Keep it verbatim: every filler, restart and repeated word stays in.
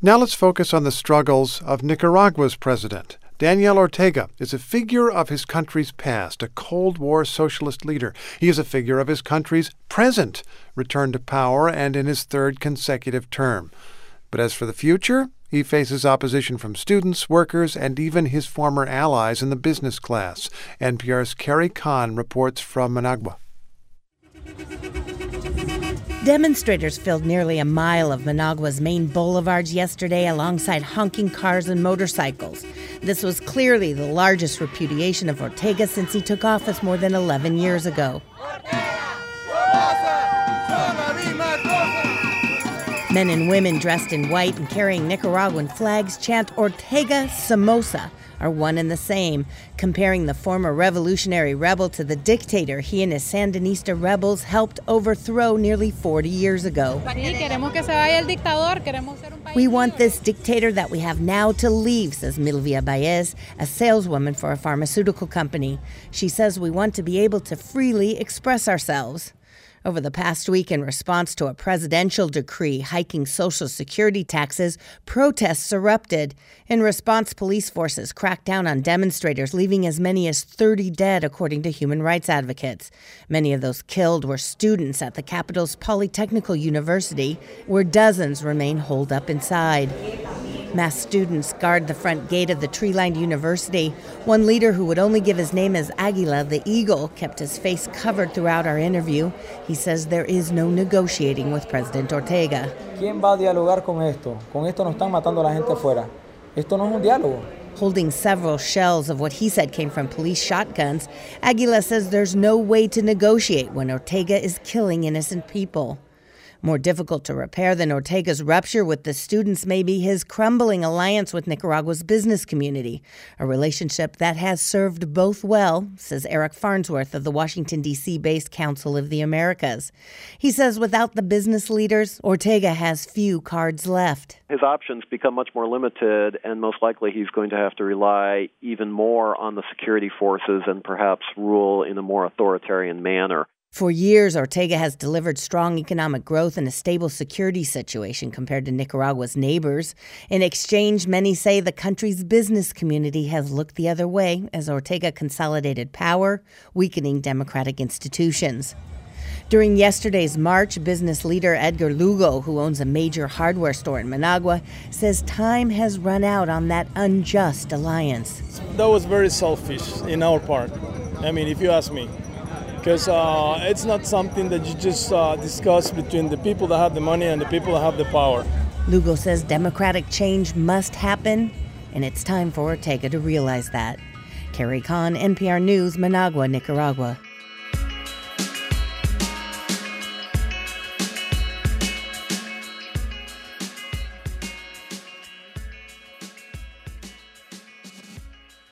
Now let's focus on the struggles of Nicaragua's president. Daniel Ortega is a figure of his country's past, a Cold War socialist leader. He is a figure of his country's present, returned to power and in his third consecutive term. But as for the future, he faces opposition from students, workers, and even his former allies in the business class. N P R's Carrie Kahn reports from Managua. Demonstrators filled nearly a mile of Managua's main boulevards yesterday alongside honking cars and motorcycles. This was clearly the largest repudiation of Ortega since he took office more than eleven years ago. Men and women dressed in white and carrying Nicaraguan flags chant Ortega Somoza, are one and the same, comparing the former revolutionary rebel to the dictator he and his Sandinista rebels helped overthrow nearly forty years ago. We want this dictator that we have now to leave, says Milvia Baez, a saleswoman for a pharmaceutical company. She says we want to be able to freely express ourselves. Over the past week, in response to a presidential decree hiking Social Security taxes, protests erupted. In response, police forces cracked down on demonstrators, leaving as many as thirty dead, according to human rights advocates. Many of those killed were students at the capital's Polytechnical University, where dozens remain holed up inside. Mass students guard the front gate of the tree-lined university. One leader who would only give his name as Aguila, the eagle, kept his face covered throughout our interview. He says there is no negotiating with President Ortega. ¿Quién va a dialogar con esto? Con esto nos están matando a la gente afuera. Esto no es un diálogo. Holding several shells of what he said came from police shotguns, Aguila says there's no way to negotiate when Ortega is killing innocent people. More difficult to repair than Ortega's rupture with the students may be his crumbling alliance with Nicaragua's business community, a relationship that has served both well, says Eric Farnsworth of the Washington, D C-based Council of the Americas. He says without the business leaders, Ortega has few cards left. His options become much more limited, and most likely he's going to have to rely even more on the security forces and perhaps rule in a more authoritarian manner. For years, Ortega has delivered strong economic growth and a stable security situation compared to Nicaragua's neighbors. In exchange, many say the country's business community has looked the other way as Ortega consolidated power, weakening democratic institutions. During yesterday's march, business leader Edgar Lugo, who owns a major hardware store in Managua, says time has run out on that unjust alliance. That was very selfish in our part. I mean, if you ask me. Because uh, it's not something that you just uh, discuss between the people that have the money and the people that have the power. Lugo says democratic change must happen, and it's time for Ortega to realize that. Carrie Kahn, N P R News, Managua, Nicaragua.